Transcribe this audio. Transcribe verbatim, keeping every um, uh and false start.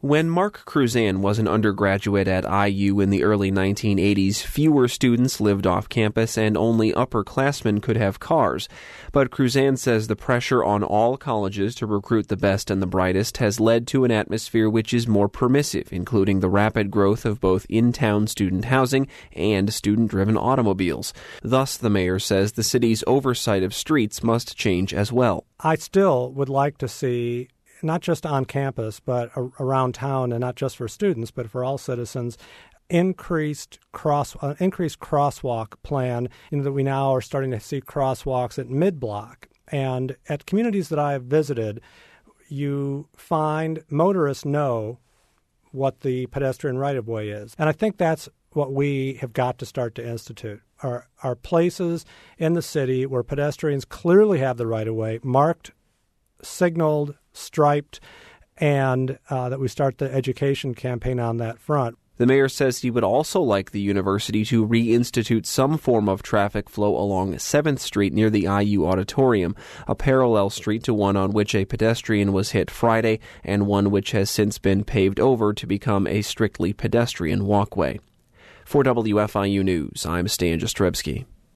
When Mark Cruzan was an undergraduate at I U in the early nineteen eighties, fewer students lived off campus and only upperclassmen could have cars. But Cruzan says the pressure on all colleges to recruit the best and the brightest has led to an atmosphere which is more permissive, including the rapid growth of both in-town student housing and student-driven automobiles. Thus, the mayor says the city's oversight of streets must change as well. I still would like to see, not just on campus, but around town, and not just for students, but for all citizens, increased cross uh, increased crosswalk plan. You know, that we now are starting to see crosswalks at mid-block. And at communities that I have visited, you find motorists know what the pedestrian right-of-way is. And I think that's what we have got to start to institute. Are, are places in the city where pedestrians clearly have the right-of-way, marked, signaled, striped, and uh, that we start the education campaign on that front. The mayor says he would also like the university to reinstitute some form of traffic flow along seventh Street near the I U Auditorium, a parallel street to one on which a pedestrian was hit Friday and one which has since been paved over to become a strictly pedestrian walkway. For W F I U News, I'm Stan Jastrzebski.